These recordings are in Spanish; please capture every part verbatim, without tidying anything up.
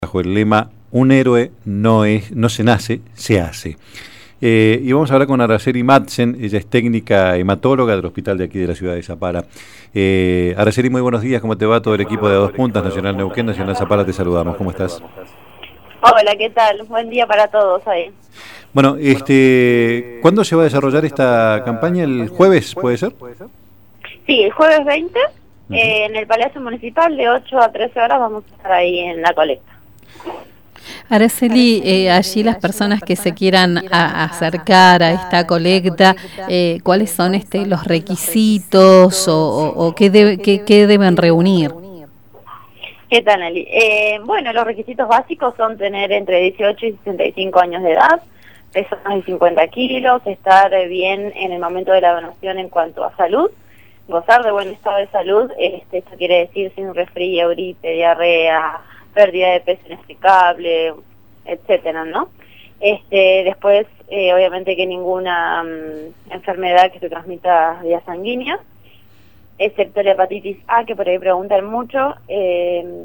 Bajo el lema "Un héroe no es, no se nace, se hace". Eh, y vamos a hablar con Araceli Madsen, ella es técnica hematóloga del hospital de aquí de la ciudad de Zapala. Eh, Araceli, muy buenos días, ¿cómo te va? Todo el equipo de A Dos Puntas, Nacional Neuquén, Nacional Zapala, te saludamos, ¿cómo estás? Hola, ¿qué tal? Buen día para todos ahí. Bueno, este, ¿cuándo se va a desarrollar esta campaña? ¿El jueves, puede ser? Sí, el jueves veinte, Uh-huh. eh, en el Palacio Municipal, de ocho a trece horas, vamos a estar ahí en la colecta. Araceli, eh, allí las personas que se quieran a, acercar a esta colecta, eh, ¿cuáles son este los requisitos o, o, o qué, debe, qué, qué deben reunir? ¿Qué tal, Nelly? Eh, bueno, los requisitos básicos son tener entre dieciocho y sesenta y cinco años de edad, peso más de cincuenta kilos, estar bien en el momento de la donación en cuanto a salud, gozar de buen estado de salud. Este, esto quiere decir sin resfrío, gripe, diarrea, pérdida de peso inexplicable, etcétera, ¿no? Este, después, eh, obviamente que ninguna um, enfermedad que se transmita vía sanguínea, excepto la hepatitis A, que por ahí preguntan mucho. Eh,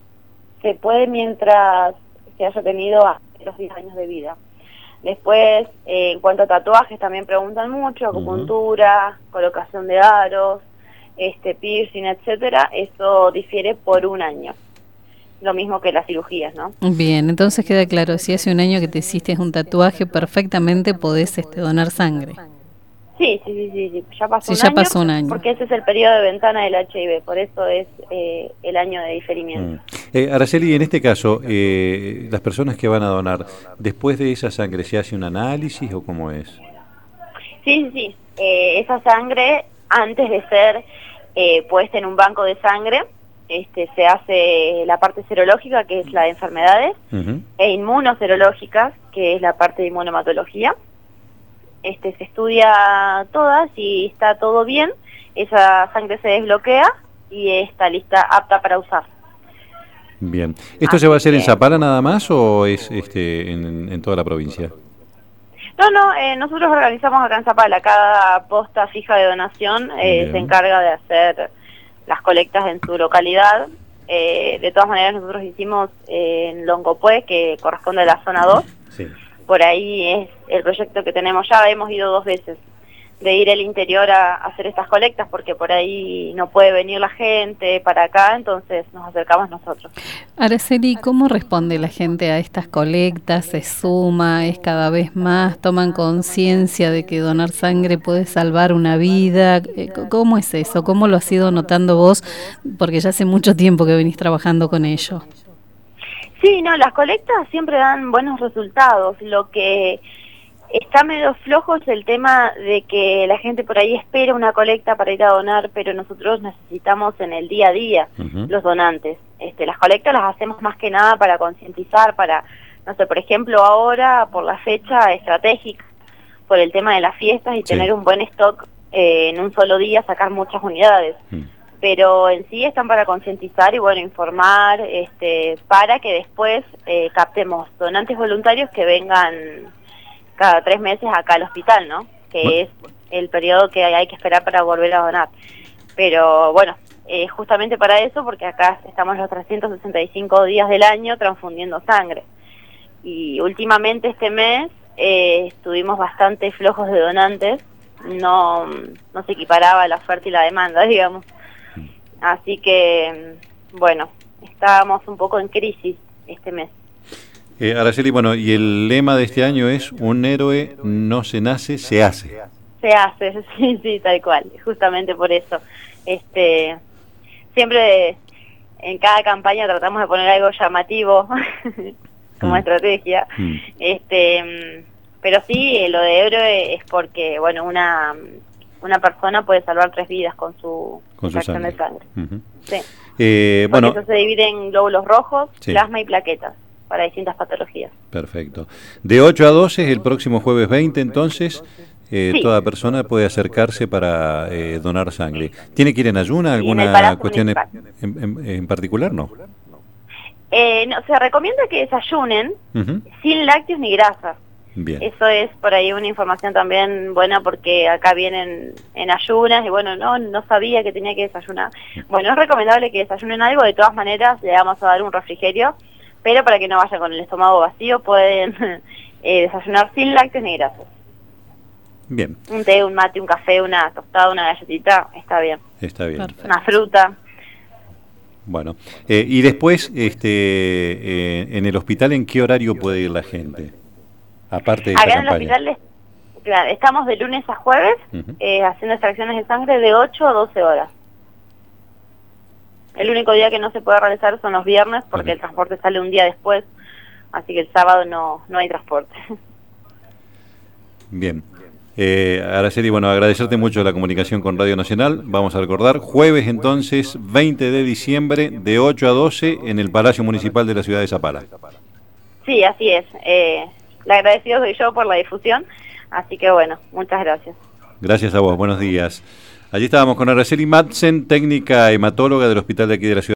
se puede mientras se haya tenido hasta los diez años de vida. Después, eh, en cuanto a tatuajes, también preguntan mucho, acupuntura, uh-huh. colocación de aros, este, piercing, etcétera. Eso difiere por un año. Lo mismo que las cirugías, ¿no? Bien, entonces queda claro, si hace un año que te hiciste un tatuaje, perfectamente podés este, donar sangre. Sí, sí, sí, sí, sí. Ya pasó, sí, un, ya año, pasó un año. Porque ese es el periodo de ventana del H I V, por eso es eh, el año de diferimiento. Mm. Eh, Araceli, en este caso, eh, las personas que van a donar, después de esa sangre, ¿se hace un análisis o cómo es? Sí, sí, sí. Eh, esa sangre, antes de ser eh, puesta en un banco de sangre, este, se hace la parte serológica, que es la de enfermedades, uh-huh. e inmunoserológicas, que es la parte de inmunomatología. Este, se estudia todas y está todo bien, esa sangre se desbloquea y está lista, apta para usar. Bien. ¿Esto Así se va a hacer que... en Zapala nada más o es este en, en toda la provincia? No, no, eh, nosotros organizamos acá en Zapala, cada posta fija de donación eh, se encarga de hacer las colectas en su localidad. Eh, de todas maneras nosotros hicimos eh, en Longopué, que corresponde a la zona dos. Sí. Por ahí es el proyecto que tenemos ya, hemos ido dos veces, de ir al interior a, a hacer estas colectas, porque por ahí no puede venir la gente para acá, entonces nos acercamos nosotros. Araceli, ¿cómo responde la gente a estas colectas? ¿Se suma? ¿Es cada vez más? ¿Toman conciencia de que donar sangre puede salvar una vida? ¿Cómo es eso? ¿Cómo lo has ido notando vos? Porque ya hace mucho tiempo que venís trabajando con ello. Sí, no, las colectas siempre dan buenos resultados. Lo que está medio flojo es el tema de que la gente por ahí espera una colecta para ir a donar, pero nosotros necesitamos en el día a día uh-huh. los donantes. Este, las colectas las hacemos más que nada para concientizar, para, no sé, por ejemplo, ahora por la fecha estratégica, por el tema de las fiestas y sí. tener un buen stock eh, en un solo día, sacar muchas unidades. Uh-huh. Pero en sí están para concientizar y bueno, informar, este, para que después eh, captemos donantes voluntarios que vengan cada tres meses acá al hospital, ¿no? Que bueno. es el periodo que hay que esperar para volver a donar. Pero bueno, eh, justamente para eso, porque acá estamos los trescientos sesenta y cinco días del año transfundiendo sangre. Y últimamente este mes eh, estuvimos bastante flojos de donantes, no, no se equiparaba la oferta y la demanda, digamos. Así que, bueno, estábamos un poco en crisis este mes. Eh, Araceli, bueno, y el lema de este año es: un héroe no se nace, se hace. Se hace, sí, sí, tal cual, justamente por eso. Este, siempre en cada campaña tratamos de poner algo llamativo como mm. estrategia. Mm. Este, pero sí, lo de héroe es porque, bueno, una... una persona puede salvar tres vidas con su fracción de sangre. Uh-huh. Sí. Eh, bueno, eso se divide en glóbulos rojos, sí. plasma y plaquetas para distintas patologías. Perfecto. De ocho a doce, el próximo jueves veinte, entonces, eh, sí. toda persona puede acercarse para eh, donar sangre. ¿Tiene que ir en ayuna? ¿Alguna cuestión en, en, en particular? No. Eh, no. Se recomienda que desayunen uh-huh. sin lácteos ni grasas. Bien. Eso es por ahí una información también buena, porque acá vienen en ayunas y bueno, no no sabía que tenía que desayunar. Bueno, es recomendable que desayunen algo. De todas maneras le vamos a dar un refrigerio pero para que no vayan con el estómago vacío pueden eh, desayunar sin lácteos ni grasas. Bien. Un té, un mate, un café, una tostada, una galletita, está bien. Está bien. Perfecto. Una fruta. Bueno, eh, y después, este, eh, en el hospital, ¿en qué horario puede ir la gente? Aparte de esta Acá en el campaña. hospital les- claro, estamos de lunes a jueves Ujú. eh, haciendo extracciones de sangre de ocho a doce horas. El único día que no se puede realizar son los viernes porque Ujú. el transporte sale un día después, así que el sábado no, no hay transporte. Bien. Eh, Araceli, bueno, agradecerte mucho la comunicación con Radio Nacional. Vamos a recordar, jueves entonces, veinte de diciembre, de ocho a doce, en el Palacio Municipal de la ciudad de Zapala. Sí, así es. Eh, la agradecido soy yo por la difusión, así que bueno, muchas gracias. Gracias a vos, buenos días. Allí estábamos con Araceli Madsen, técnica hematóloga del hospital de aquí de la ciudad.